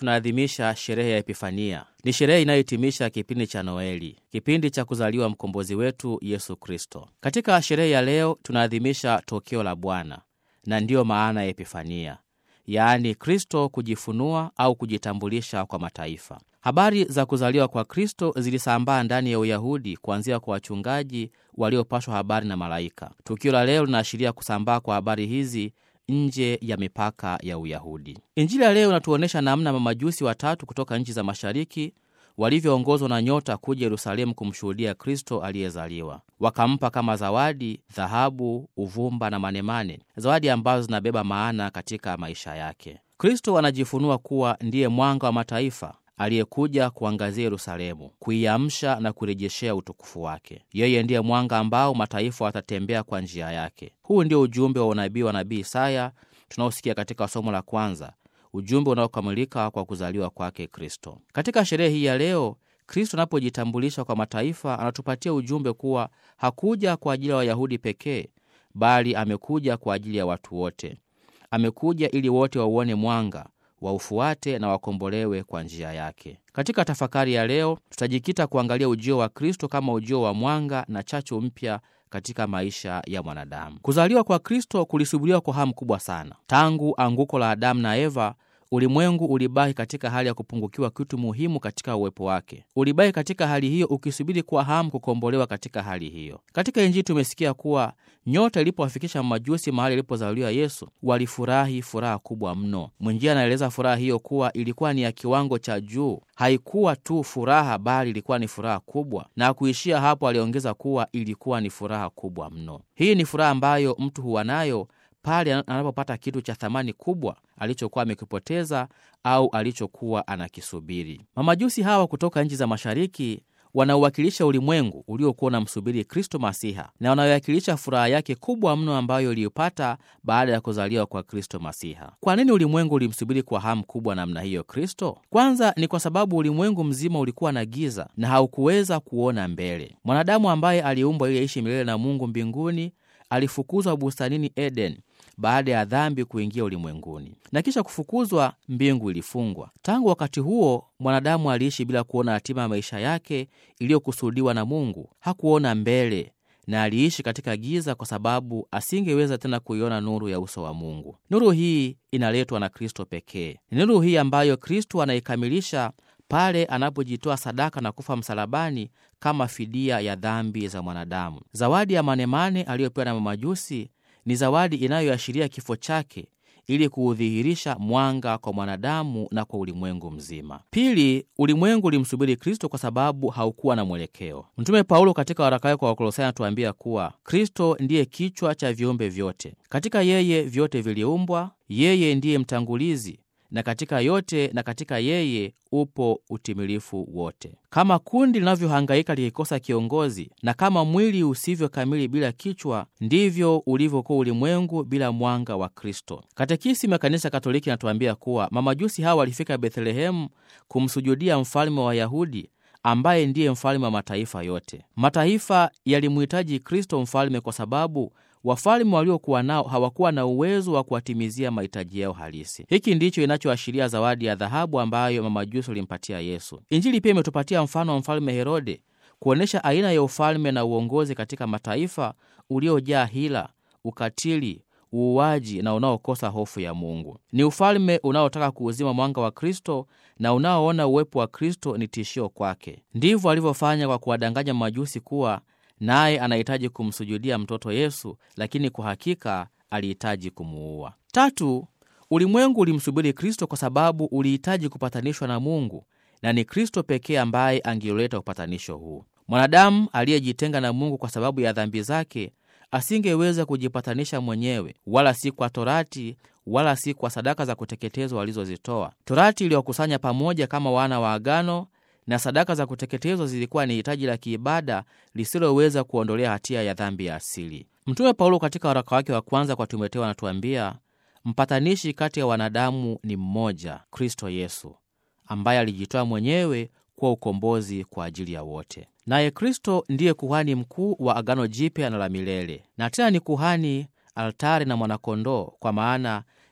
tunaadhimisha sherehe ya Epifania. Ni sherehe inayohitimisha kipindi cha Noeli, kipindi cha kuzaliwa mkombozi wetu Yesu Kristo. Katika sherehe ya leo tunaadhimisha tokeo la Bwana, na ndiyo maana ya Epifania, yaani Kristo kujifunua au kujitambulisha kwa mataifa. Habari za kuzaliwa kwa Kristo zilisambaa ndani ya Uyahudi kuanzia kwa wachungaji waliopashwa habari na malaika. Tukio la leo linaashiria kusambaa kwa habari hizi nje ya mipaka ya Uyahudi. Injili ya leo inatuonesha namna mamajusi watatu kutoka nchi za mashariki walivyoongozwa na nyota kuja Yerusalemu kumshuhudia Kristo aliyezaliwa. Wakampa kama zawadi dhahabu, uvumba na manemane, zawadi ambazo zinabeba maana katika maisha yake. Kristo anajifunua kuwa ndiye mwanga wa mataifa aliyekuja kuangazia Yerusalemu, kuiamsha na kurejeshea utukufu wake. Yeye ndiye mwanga ambao mataifa watatembea kwa njia yake. Huu ndio ujumbe wa unabii wa nabii Isaya tunaosikia katika somo la kwanza, ujumbe unaokamilika kwa kuzaliwa kwake Kristo. Katika sherehe hii ya leo, Kristo anapojitambulisha kwa mataifa anatupatia ujumbe kuwa hakuja kwa ajili ya Wayahudi pekee, bali amekuja kwa ajili ya watu wote. Amekuja ili wote wauone mwanga, waufuate na wakombolewe kwa njia yake. Katika tafakari ya leo, tutajikita kuangalia ujio wa Kristo kama ujio wa mwanga na chachu mpya katika maisha ya mwanadamu. Kuzaliwa kwa Kristo kulisubiriwa kwa hamu kubwa sana. Tangu anguko la Adamu na Eva, ulimwengu ulibaki katika hali ya kupungukiwa kitu muhimu katika uwepo wake. Ulibaki katika hali hiyo ukisubiri kwa hamu kukombolewa katika hali hiyo. Katika Injili tumesikia kuwa nyota ilipowafikisha mamajusi mahali alipozaliwa Yesu, walifurahi furaha kubwa mno. Mwinjili anaeleza furaha hiyo kuwa ilikuwa ni ya kiwango cha juu. Haikuwa tu furaha, bali ilikuwa ni furaha kubwa, na kuishia hapo aliongeza kuwa ilikuwa ni furaha kubwa mno. Hii ni furaha ambayo mtu huwa nayo pale anapopata kitu cha thamani kubwa alichokuwa amekipoteza au alichokuwa anakisubiri. Mamajusi hawa kutoka nchi za mashariki wanauwakilisha ulimwengu uliokuwa unamsubiri Kristo Masiha, na wanawakilisha furaha yake kubwa mno ambayo iliyopata baada ya kuzaliwa kwa Kristo Masiha. Kwa nini ulimwengu ulimsubiri kwa hamu kubwa namna hiyo Kristo? Kwanza ni kwa sababu ulimwengu mzima ulikuwa na giza na haukuweza kuona mbele. Mwanadamu ambaye aliumbwa ili aishi milele na Mungu mbinguni alifukuzwa bustanini Eden baada ya dhambi kuingia ulimwenguni, na kisha kufukuzwa, mbingu ilifungwa. Tangu wakati huo mwanadamu aliishi bila kuona hatima ya maisha yake iliyokusudiwa na Mungu. Hakuona mbele na aliishi katika giza kwa sababu asingeweza tena kuiona nuru ya uso wa Mungu. Nuru hii inaletwa na Kristo pekee. Ni nuru hii ambayo Kristo anaikamilisha pale anapojitoa sadaka na kufa msalabani kama fidia ya dhambi za mwanadamu. Zawadi ya manemane aliyopewa na mamajusi ni zawadi inayoashiria kifo chake ili kuudhihirisha mwanga kwa mwanadamu na kwa ulimwengu mzima. Pili, ulimwengu ulimsubiri Kristo kwa sababu haukuwa na mwelekeo. Mtume Paulo katika waraka wake kwa Wakolosai anatuambia kuwa Kristo ndiye kichwa cha viumbe vyote. Katika yeye vyote viliumbwa, yeye ndiye mtangulizi, na katika yote na katika yeye upo utimilifu wote. Kama kundi linavyohangaika likikosa kiongozi, na kama mwili usivyo kamili bila kichwa, ndivyo ulivyokuwa ulimwengu bila mwanga wa Kristo. Katekisimu ya Kanisa Katoliki inatuambia kuwa mamajusi hawa walifika Bethlehemu kumsujudia mfalme wa Wayahudi ambaye ndiye mfalme wa mataifa yote. Mataifa yalimhitaji Kristo mfalme kwa sababu wafalme waliokuwa nao hawakuwa na uwezo wa kuwatimizia mahitaji yao halisi. Hiki ndicho inachoashiria zawadi ya dhahabu ambayo mamajusi walimpatia Yesu. Injili pia imetupatia mfano wa mfalme Herode, kuonesha aina ya ufalme na uongozi katika mataifa uliojaa hila, ukatili, uuaji na unaokosa hofu ya Mungu. Ni ufalme unaotaka kuuzima mwanga wa Kristo na unaoona uwepo wa Kristo ni tishio kwake. Ndivyo alivyofanya kwa kuwadanganya mamajusi kuwa naye anahitaji kumsujudia mtoto Yesu, lakini kwa hakika alihitaji kumuua. Tatu, ulimwengu ulimsubiri Kristo kwa sababu ulihitaji kupatanishwa na Mungu, na ni Kristo pekee ambaye angeuleta upatanisho huu. Mwanadamu aliyejitenga na Mungu kwa sababu ya dhambi zake asingeweza kujipatanisha mwenyewe, wala si kwa Torati, wala si kwa sadaka za kuteketezwa walizozitoa. Torati iliwakusanya pamoja kama wana wa agano, na sadaka za kuteketezwa zilikuwa ni hitaji la kiibada lisiloweza kuondolea hatia ya dhambi ya asili. Mtume Paulo katika waraka wake wa kwanza kwa Timotheo anatuambia, mpatanishi kati ya wanadamu ni mmoja, Kristo Yesu, ambaye alijitoa mwenyewe kwa ukombozi kwa ajili ya wote. Naye Kristo ndiye kuhani mkuu wa agano jipya na la milele, na tena ni kuhani, altare na mwanakondoo, kwa maana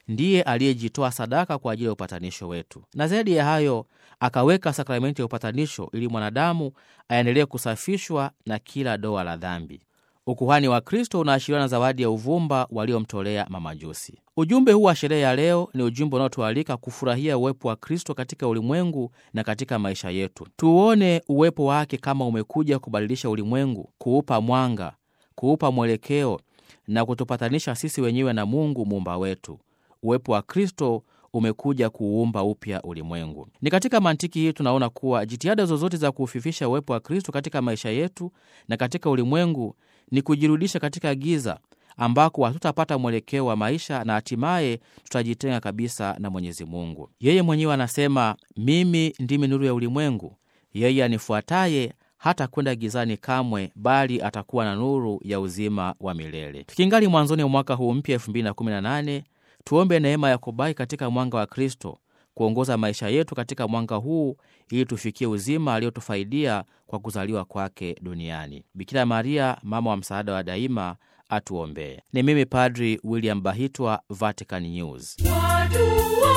ndiye aliyejitoa sadaka kwa ajili ya upatanisho wetu, na zaidi ya hayo akaweka sakramenti ya upatanisho ili mwanadamu aendelee kusafishwa na kila doa la dhambi. Ukuhani wa Kristo unaashiriwa na zawadi ya uvumba waliomtolea mamajusi. Ujumbe huu wa sherehe ya leo ni ujumbe unaotualika kufurahia uwepo wa Kristo katika ulimwengu na katika maisha yetu. Tuone uwepo wake kama umekuja kubadilisha ulimwengu, kuupa mwanga, kuupa mwelekeo na kutupatanisha sisi wenyewe na Mungu muumba wetu. Uwepo wa Kristo umekuja kuumba upya ulimwengu. Ni katika mantiki hii tunaona kuwa jitihada zozote za kuufifisha uwepo wa Kristo katika maisha yetu na katika ulimwengu ni kujirudisha katika giza ambako hatutapata mwelekeo wa maisha na hatimaye tutajitenga kabisa na Mwenyezi Mungu. Yeye mwenyewe anasema, mimi ndimi nuru ya ulimwengu, yeye anifuataye hata kwenda gizani kamwe, bali atakuwa na nuru ya uzima wa milele. Tukingali mwanzoni mwa mwaka huu mpya 2018, tuombe neema ya kubaki katika mwanga wa Kristo, kuongoza maisha yetu katika mwanga huu ili tufikie uzima aliotufaidia kwa kuzaliwa kwake duniani. Bikira Maria, mama wa msaada wa daima, atuombee. Ni mimi Padri William Bahitwa, Vatican News.